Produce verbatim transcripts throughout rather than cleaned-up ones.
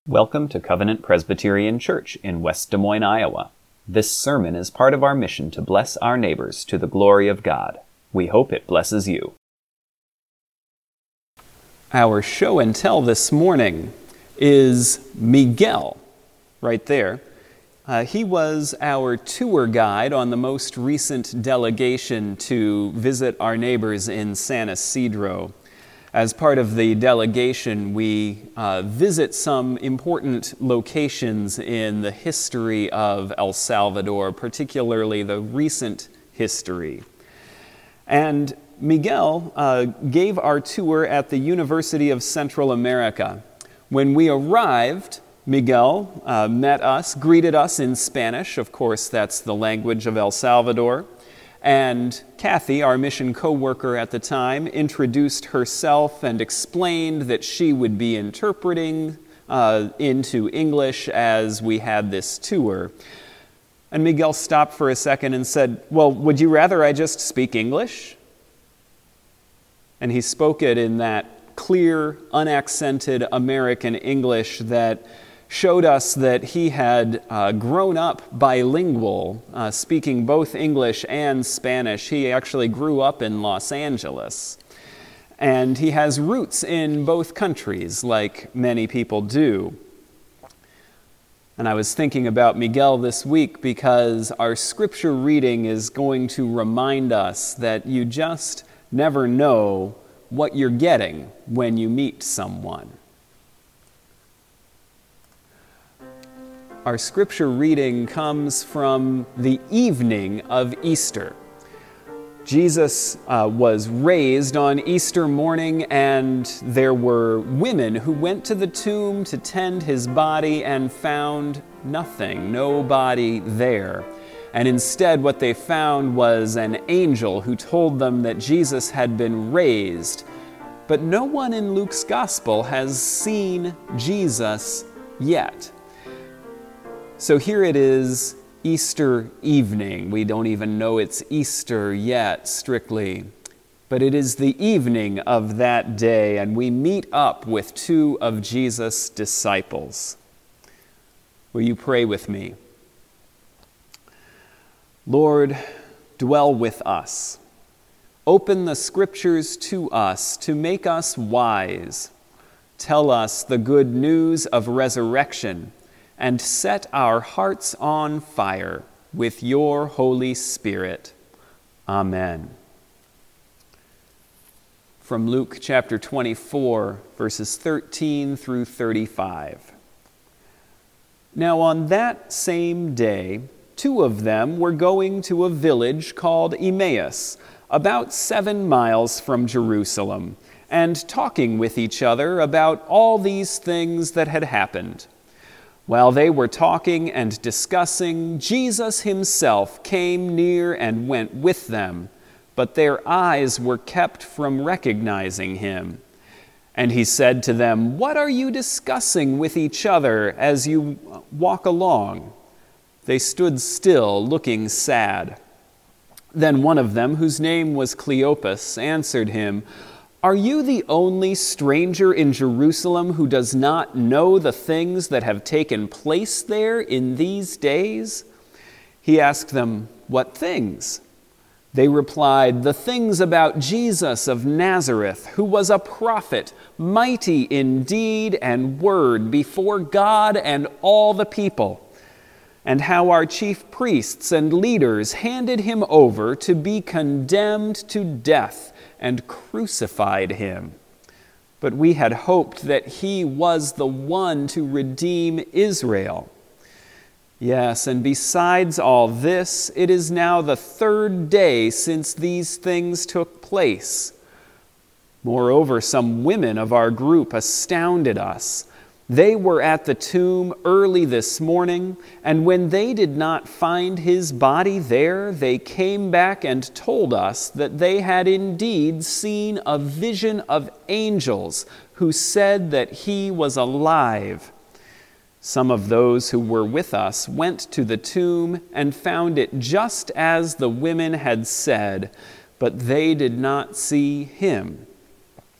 Welcome to Covenant Presbyterian Church in West Des Moines, Iowa. This sermon is part of our mission to bless our neighbors to the glory of God. We hope it blesses you. Our show and tell this morning is Miguel, right there. Uh, he was our tour guide on the most recent delegation to visit our neighbors in San Isidro. As part of the delegation, we uh, visit some important locations in the history of El Salvador, particularly the recent history. And Miguel uh, gave our tour at the University of Central America. When we arrived, Miguel uh, met us, greeted us in Spanish. Of course, that's the language of El Salvador. And Kathy, our mission co-worker at the time, introduced herself and explained that she would be interpreting uh, into English as we had this tour. And Miguel stopped for a second and said, "Well, would you rather I just speak English?" And he spoke it in that clear, unaccented American English that showed us that he had uh, grown up bilingual, uh, speaking both English and Spanish. He actually grew up in Los Angeles. And he has roots in both countries, like many people do. And I was thinking about Miguel this week because our scripture reading is going to remind us that you just never know what you're getting when you meet someone. Our scripture reading comes from the evening of Easter. Jesus uh, was raised on Easter morning, and there were women who went to the tomb to tend his body and found nothing, no body there. And instead what they found was an angel who told them that Jesus had been raised. But no one in Luke's gospel has seen Jesus yet. So here it is, Easter evening. We don't even know it's Easter yet, strictly. But it is the evening of that day, and we meet up with two of Jesus' disciples. Will you pray with me? Lord, dwell with us. Open the scriptures to us to make us wise. Tell us the good news of resurrection, and set our hearts on fire with your Holy Spirit. Amen. From Luke chapter twenty-four, verses thirteen through thirty-five. Now on that same day, two of them were going to a village called Emmaus, about seven miles from Jerusalem, and talking with each other about all these things that had happened. While they were talking and discussing, Jesus himself came near and went with them, but their eyes were kept from recognizing him. And he said to them, "What are you discussing with each other as you walk along?" They stood still, looking sad. Then one of them, whose name was Cleopas, answered him, "Are you the only stranger in Jerusalem who does not know the things that have taken place there in these days?" He asked them, "What things?" They replied, "The things about Jesus of Nazareth, who was a prophet, mighty in deed and word before God and all the people, and how our chief priests and leaders handed him over to be condemned to death and crucified him. But we had hoped that he was the one to redeem Israel. Yes, and besides all this, it is now the third day since these things took place. Moreover, some women of our group astounded us. They were at the tomb early this morning, and when they did not find his body there, they came back and told us that they had indeed seen a vision of angels who said that he was alive. Some of those who were with us went to the tomb and found it just as the women had said, but they did not see him."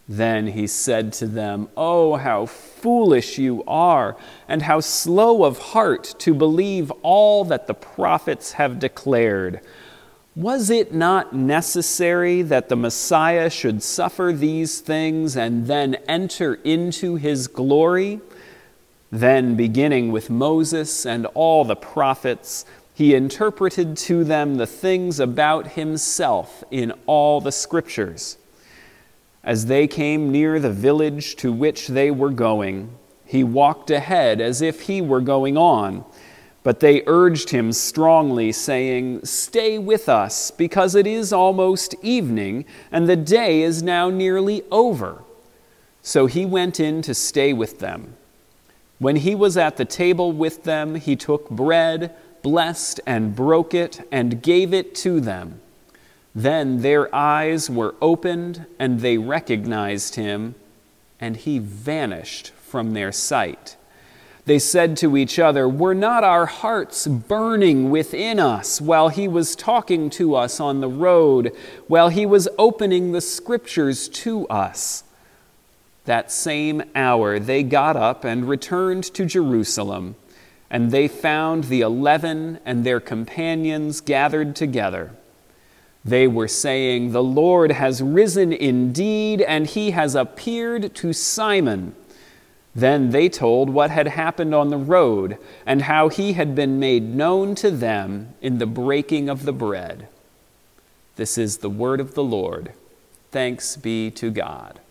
Then he said to them, "Oh, how foolish you are, and how slow of heart to believe all that the prophets have declared. Was it not necessary that the Messiah should suffer these things and then enter into his glory?" Then, beginning with Moses and all the prophets, he interpreted to them the things about himself in all the scriptures. As they came near the village to which they were going, he walked ahead as if he were going on. But they urged him strongly, saying, "Stay with us, because it is almost evening, and the day is now nearly over." So he went in to stay with them. When he was at the table with them, he took bread, blessed and broke it, and gave it to them. Then their eyes were opened, and they recognized him, and he vanished from their sight. They said to each other, "Were not our hearts burning within us while he was talking to us on the road, while he was opening the scriptures to us?" That same hour they got up and returned to Jerusalem, and they found the eleven and their companions gathered together. They were saying, "The Lord has risen indeed, and he has appeared to Simon." Then they told what had happened on the road, and how he had been made known to them in the breaking of the bread. This is the word of the Lord. Thanks be to God.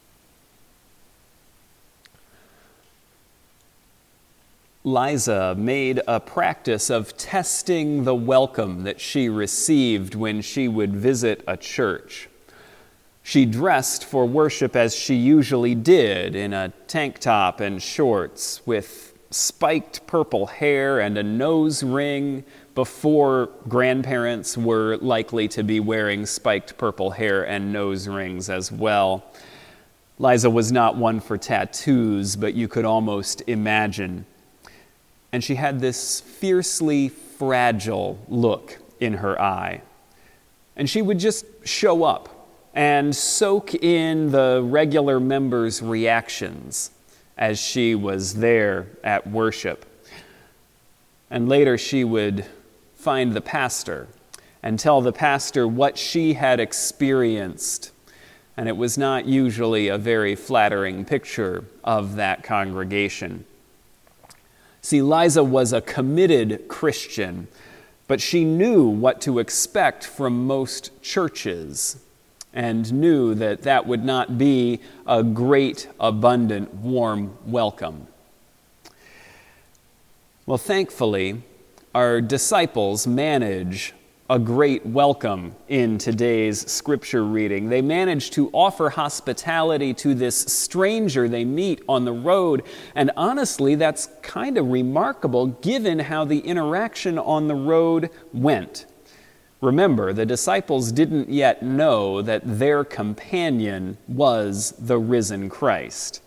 Liza made a practice of testing the welcome that she received when she would visit a church. She dressed for worship as she usually did, in a tank top and shorts, with spiked purple hair and a nose ring, before grandparents were likely to be wearing spiked purple hair and nose rings as well. Liza was not one for tattoos, but you could almost imagine. And she had this fiercely fragile look in her eye. And she would just show up and soak in the regular members' reactions as she was there at worship. And later she would find the pastor and tell the pastor what she had experienced. And it was not usually a very flattering picture of that congregation. See, Liza was a committed Christian, but she knew what to expect from most churches and knew that that would not be a great, abundant, warm welcome. Well, thankfully, our disciples manage a great welcome in today's scripture reading. They manage to offer hospitality to this stranger they meet on the road. And honestly, that's kind of remarkable given how the interaction on the road went. Remember, the disciples didn't yet know that their companion was the risen Christ.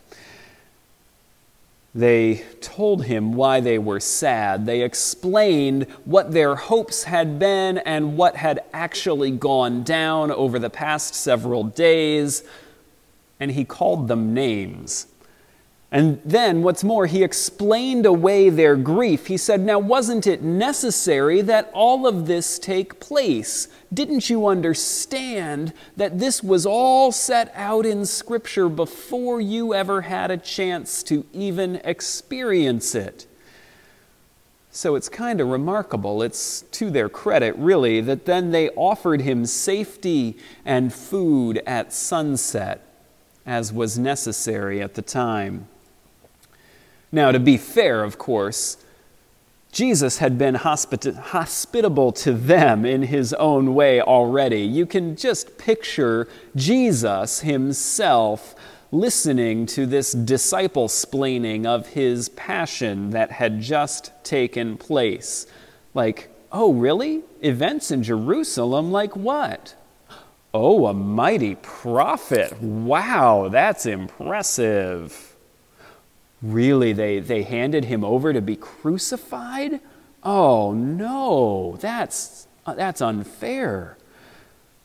They told him why they were sad. They explained what their hopes had been and what had actually gone down over the past several days. And he called them names. And then, what's more, he explained away their grief. He said, "Now, wasn't it necessary that all of this take place? Didn't you understand that this was all set out in Scripture before you ever had a chance to even experience it?" So it's kind of remarkable. It's to their credit, really, that then they offered him safety and food at sunset, as was necessary at the time. Now, to be fair, of course, Jesus had been hospita- hospitable to them in his own way already. You can just picture Jesus himself listening to this disciple-splaining of his passion that had just taken place. Like, "Oh, really? Events in Jerusalem? Like what? Oh, a mighty prophet. Wow, that's impressive. Really, they, they handed him over to be crucified? Oh, no, that's, that's unfair."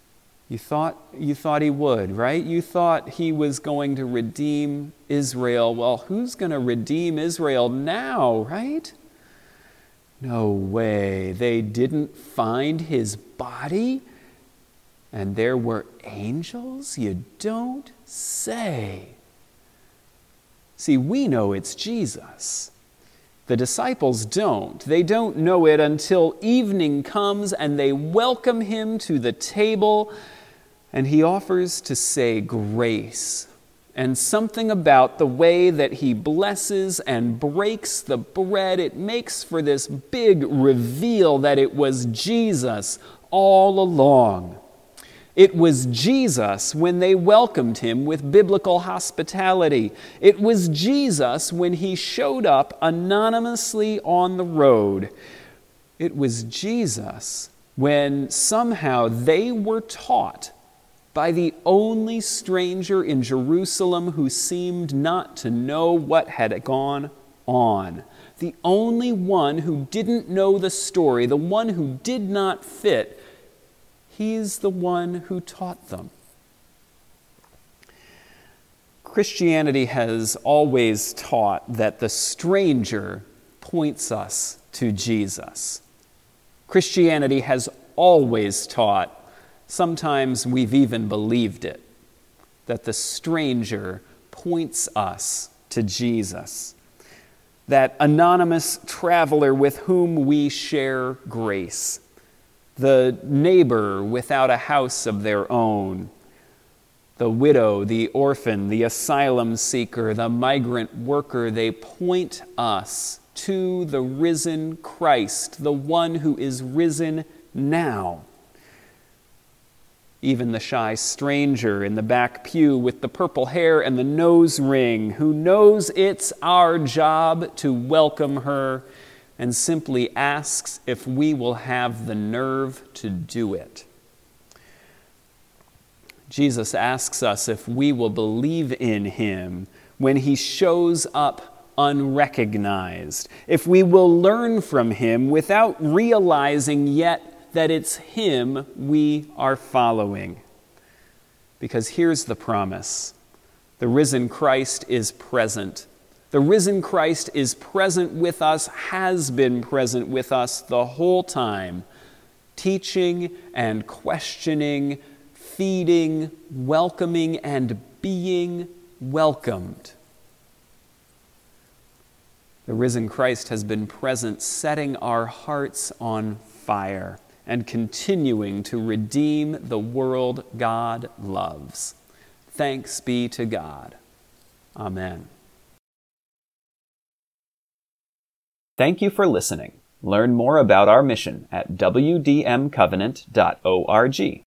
You thought, you thought he would, right? You thought he was going to redeem Israel. Well, who's going to redeem Israel now, right? No way. They didn't find his body? And there were angels? You don't say. See, we know it's Jesus. The disciples don't. They don't know it until evening comes and they welcome him to the table, and he offers to say grace. And something about the way that he blesses and breaks the bread, it makes for this big reveal that it was Jesus all along. It was Jesus when they welcomed him with biblical hospitality. It was Jesus when he showed up anonymously on the road. It was Jesus when somehow they were taught by the only stranger in Jerusalem who seemed not to know what had gone on. The only one who didn't know the story, the one who did not fit. He's the one who taught them. Christianity has always taught that the stranger points us to Jesus. Christianity has always taught, sometimes we've even believed it, that the stranger points us to Jesus. That anonymous traveler with whom we share grace. The neighbor without a house of their own, the widow, the orphan, the asylum seeker, the migrant worker, they point us to the risen Christ, the one who is risen now. Even the shy stranger in the back pew with the purple hair and the nose ring, who knows it's our job to welcome her, and simply asks if we will have the nerve to do it. Jesus asks us if we will believe in him when he shows up unrecognized, if we will learn from him without realizing yet that it's him we are following. Because here's the promise: the risen Christ is present. The risen Christ is present with us, has been present with us the whole time, teaching and questioning, feeding, welcoming, and being welcomed. The risen Christ has been present, setting our hearts on fire and continuing to redeem the world God loves. Thanks be to God. Amen. Thank you for listening. Learn more about our mission at w d m covenant dot org.